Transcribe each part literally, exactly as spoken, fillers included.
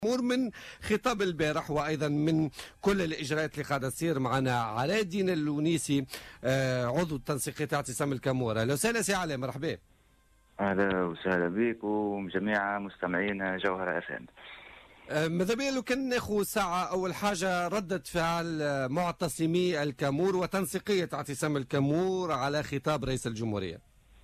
امور من خطاب البارح وايضا من كل الاجراءات اللي قاعده تصير معنا. علاء الدين اللونيسي عضو التنسيقيه تاع اعتصام الكامور. اهلا وسهلا سي علاء، مرحبا. اهلا وسهلا بك وجميع مستمعين جوهرة اف ام. ماذا بيا لو كان ناخذ ساعه. اول حاجه ردة فعل معتصمي الكامور وتنسيقيه اعتصام الكامور على خطاب رئيس الجمهوريه.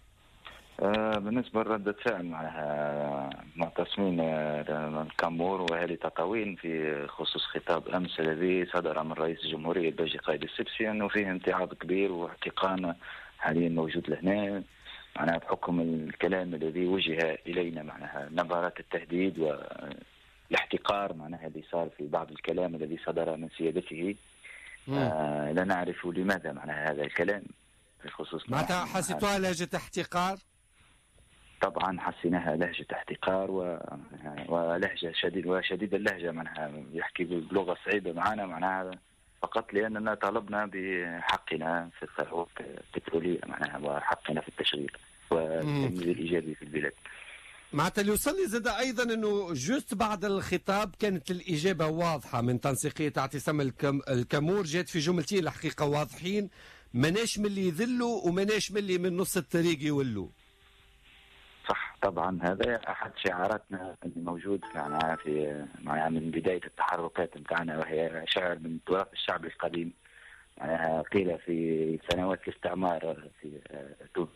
آه بالنسبه لردة فعل معناها معتصمين الكامور واهالي تطاوين في خصوص خطاب امس الذي صدر من رئيس الجمهوريه الباجي قايد السبسي انه فيه امتعاض كبير واحتقان حاليا موجود لهنا، معناها بحكم الكلام الذي وجه الينا، معناها نبرات التهديد والاحتقار معناها اللي صار في بعض الكلام الذي صدر من سيادته. آه لا نعرف لماذا معناها هذا الكلام في خصوص معناتها حسيتوها لهجة احتقار؟ طبعا حسيناها لهجة احتقار و... ولهجة شديد وشديد اللهجة، معناها يحكي بلغة صعيبة معنا، معناها فقط لأننا طالبنا بحقنا في الثروات البترولية معناها وحقنا في التشغيل والتنمية الإيجابي في البلاد. معناتها اللي وصل لي زاد ايضا انه جوست بعد الخطاب كانت الاجابه واضحه من تنسيقيه اعتصام الكم... الكامور، جات في جملتين الحقيقه واضحين، ماناش من اللي يذلوا وماناش من اللي من نص الطريق يولوا. صح، طبعا هذا احد شعاراتنا اللي موجود معنا في معنا من بدايه التحركات نتاعنا، وهي شعر من تراث الشعب القديم، معناها قيل في سنوات الاستعمار في تونس،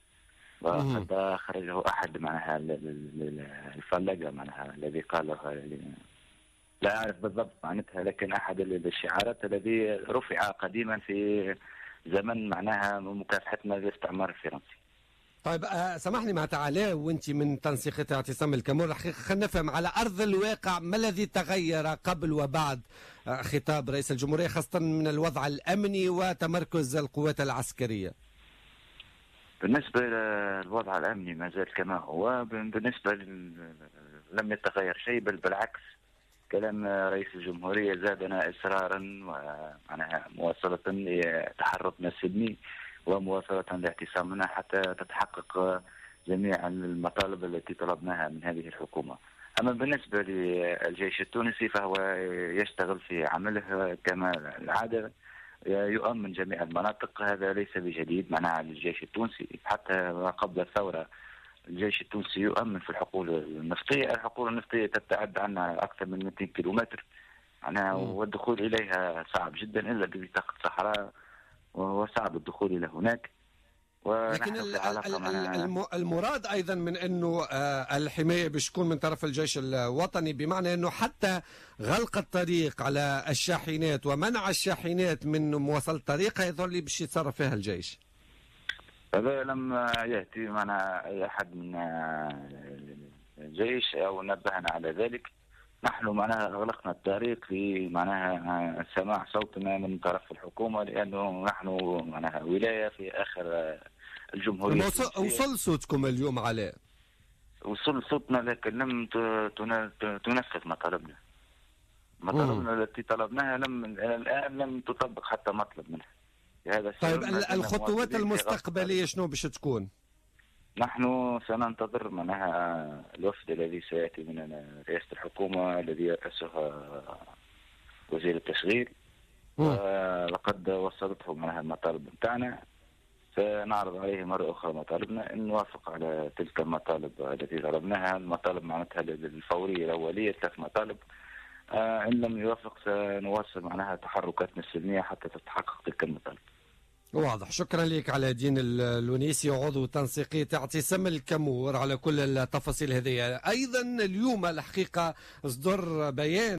وقد خرجه احد معناها الفلاقه معناها الذي قال، لا اعرف بالضبط معناتها، لكن احد الشعارات الذي رفع قديما في زمن معناها مكافحتنا للاستعمار الفرنسي. طيب آه سامحني مع علاء، وانت من تنسيقيه اعتصام الكامور، الحقيقه خلينا نفهم على ارض الواقع ما الذي تغير قبل وبعد آه خطاب رئيس الجمهوريه، خاصه من الوضع الامني وتمركز القوات العسكريه. بالنسبه للوضع الامني ما زال كما هو، بالنسبه لم يتغير شيء، بل بالعكس كلام رئيس الجمهوريه زادنا اصرارا ومعناها مواصله لتحركنا السلمي ومواصلة لاعتصامنا حتى تتحقق جميع المطالب التي طلبناها من هذه الحكومة. أما بالنسبة للجيش التونسي فهو يشتغل في عمله كما العادة، يؤمن جميع المناطق، هذا ليس بجديد معناها الجيش التونسي، حتى قبل الثورة الجيش التونسي يؤمن في الحقول النفطية. الحقول النفطية تبتعد عنا أكثر من مئتين كيلومتر معناها، والدخول إليها صعب جدا إلا ببطاقة صحراء، وهو صعب الدخول إلى هناك. لكن المراد أيضا من أنه الحماية باش تكون من طرف الجيش الوطني، بمعنى أنه حتى غلق الطريق على الشاحنات ومنع الشاحنات من مواصلة الطريق يظهر لي باش يتصرف فيها الجيش. هذا لم يأتي معنا أي أحد من الجيش أو نبهنا على ذلك. نحن معناها أغلقنا الطريق لمعناها سماع صوتنا من طرف الحكومة، لأنه نحن معناها ولاية في آخر الجمهورية. وصل صوتكم اليوم علاء؟ وصل صوتنا، لكن لم تنفذ مطالبنا. مطالبنا التي طلبناها لم الآن لم تطبق حتى مطلب منها. هذا طيب الخطوات المستقبلية شنو باش تكون؟ نحن سننتظر معناها الوفد الذي سيأتي من رئاسة الحكومة الذي يرأسه وزير التشغيل، ولقد وصلته معناها المطالب بتاعنا، سنعرض عليه مرة أخرى مطالبنا إن نوافق على تلك المطالب التي طلبناها. المطالب معناتها الفورية الأولية ثلاث مطالب، آه إن لم يوافق سنواصل معناها تحركاتنا السلمية حتى تتحقق تلك المطالب. واضح. شكرا لك علاء الدين اللونيسي عضو تنسيقية اعتصام الكامور على كل التفاصيل هذه. أيضا اليوم الحقيقة اصدر بيان